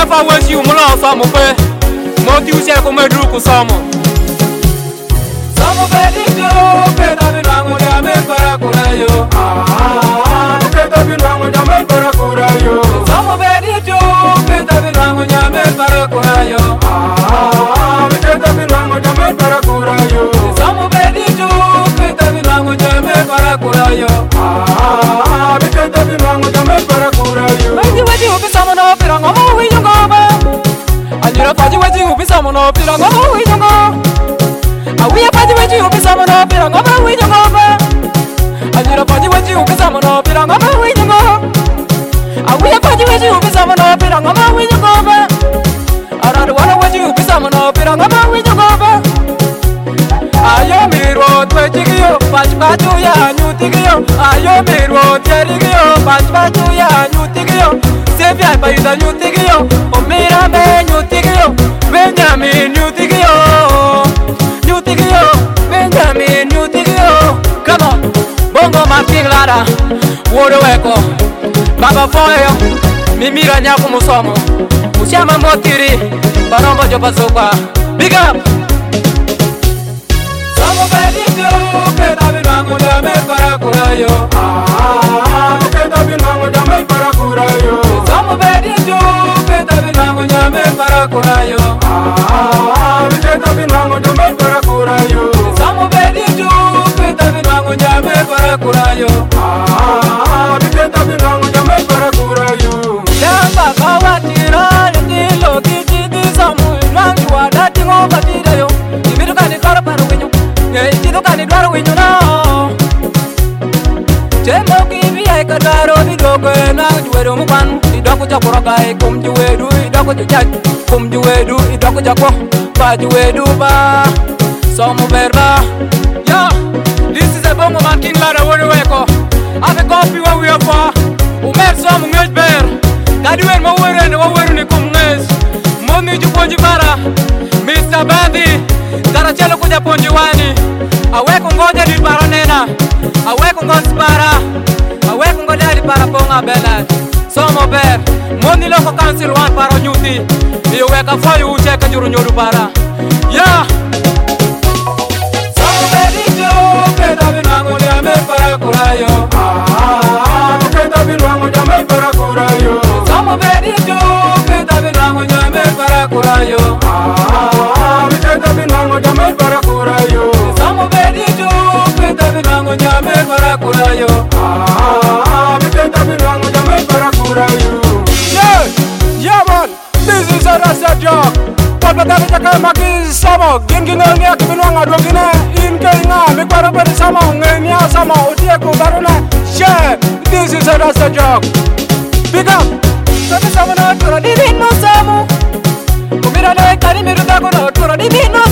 fa wasi umulo somo pe moti usia ko medru ko somo Pedito pe da binango ya me para kurayo pe da binango ya me para kurayo Samo pedito pe da binango ya me para kurayo pe da binango ya me para kurayo Samo pedito pe da binango ya me para kurayo pe da binango ya me para kurayo Waji upi samo no pirango mo wi nyongo Anjira faji waji upi samo no pirango mo wi nyongo Awiya faji waji upi samo no pirango mo wi nyongo Anjira faji waji upi samo no pirango mo wi nyongo Awiya faji waji upi samo no pirango mo wi nyongo Aradu wana waji upi samo no pirango mo wi nyongo Ayo miro twejigiyo Pachpatu ya nyutigiyo Ayo miro tierigiyo Pachpatu ya nyutigiyo Sefi ay payuda nyutigiyo Omira me nyutigiyo Benjamin nyutigiyo Nyutigiyo Benjamin nyutigiyo Come on Bongo Martin Lara Woro weko Baba foyo Mimira nyaku musomo Ushama motiri Barombo jopa sopa Big up Samo pedito pe da binango ya me para kurayo pe da binango ya me para kurayo Samo pedito pe da binango ya me para kurayo pe da binango ya me para kurayo Samo pedito pe da binango ya me para kurayo pe da binango ya me para kurayo Yamba kawatira Ndilo kijidi samu Nangi wadati ngoba tidayo Ibiru kani karo paru winyo Ngeitido kani dwaro winyo no Chemo kibi ay kadaro Bidogo na juwedu mukwan Idoko jakuraga kum juwedu Idoko jujak kum juwedu Idoko jakwa pa juwedu ba Somu berba Yo, this is a bongo man King Lara wori weko Ave kopi wa wia fa Umer somu ngej ber Kadiwen ma wori wa wori ni kum ngej Momi juponji bara Mr. Bandi Karachelo kuja ponji wani Aweko ngoja di para nena Aweko ngoja para Aweko ngoja di para ponga bela Somo ber Moni loko council wan para nyuti Iyo weka foyu ucheka juru nyodu para Yeah Samo pedito pe da binango ya me para kurayo pe da binango ya me para kurayo Samo pedito pe da binango ya me para kurayo pe da binango ya me para kurayo Samo pedito pe da binango ya me para kurayo pe da binango ya me para kurayo Yeah man, this is a rasta job Papa kami cakap maki sama Geng-geng ni aku bilang adu gini Inke inga, mikbar pada sama Ngenya sama, uti aku baru na Share, this is a rasta job Big up Tapi sama na tura di bino samu Kumira na kari miru tako na tura di bino